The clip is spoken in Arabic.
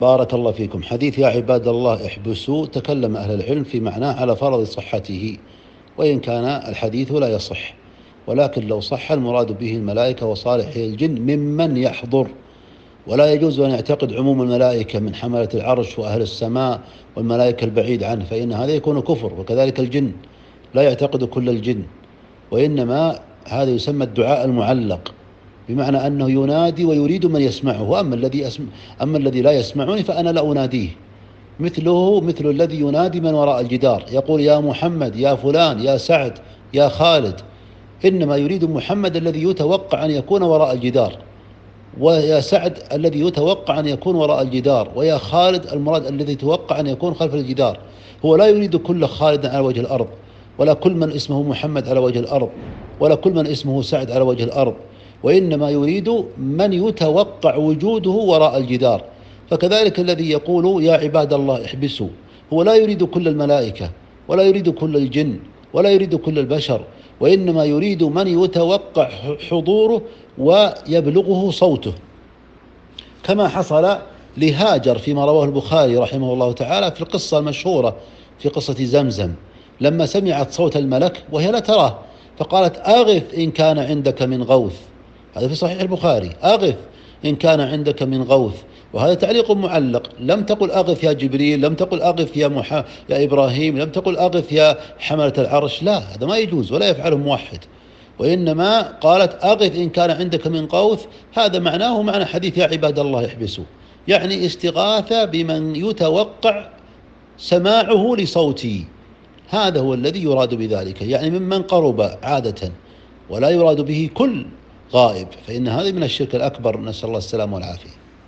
بارك الله فيكم. حديث يا عباد الله احبسوا تكلم أهل العلم في معناه على فرض صحته، وإن كان الحديث لا يصح، ولكن لو صح المراد به الملائكة وصالحي الجن ممن يحضر. ولا يجوز أن يعتقد عموم الملائكة من حملة العرش وأهل السماء والملائكة البعيد عنه، فإن هذا يكون كفر. وكذلك الجن لا يعتقد كل الجن، وإنما هذا يسمى الدعاء المعلق، بمعنى أنه ينادي ويريد من يسمعه. أما الذي لا يسمعني فأنا لا أناديه. مثل الذي ينادي من وراء الجدار، يقول يا محمد يا فلان يا سعد يا خالد، إنما يريد محمد الذي يتوقع أن يكون وراء الجدار، ويا سعد الذي يتوقع أن يكون وراء الجدار، ويا خالد المراد الذي يتوقع أن يكون خلف الجدار. هو لا يريد كل خالد على وجه الأرض، ولا كل من اسمه محمد على وجه الأرض، ولا كل من اسمه سعد على وجه الأرض، وإنما يريد من يتوقع وجوده وراء الجدار. فكذلك الذي يقول يا عباد الله احبسوا، هو لا يريد كل الملائكة، ولا يريد كل الجن، ولا يريد كل البشر، وإنما يريد من يتوقع حضوره ويبلغه صوته، كما حصل لهاجر فيما رواه البخاري رحمه الله تعالى في القصة المشهورة في قصة زمزم، لما سمعت صوت الملك وهي لا تراه، فقالت أغث إن كان عندك من غوث. هذا في صحيح البخاري، أغث إن كان عندك من غوث. وهذا تعليق معلق، لم تقل أغث يا جبريل، لم تقل أغث يا إبراهيم، لم تقل أغث يا حملة العرش، لا، هذا ما يجوز ولا يفعله موحد، وإنما قالت أغث إن كان عندك من غوث. هذا معناه معنى حديث يا عباد الله احبسوا، يعني استغاثة بمن يتوقع سماعه لصوتي، هذا هو الذي يراد بذلك، يعني ممن قرب عادة، ولا يراد به كل غائب، فإن هذا من الشرك الأكبر، نسأل الله السلامة والعافية.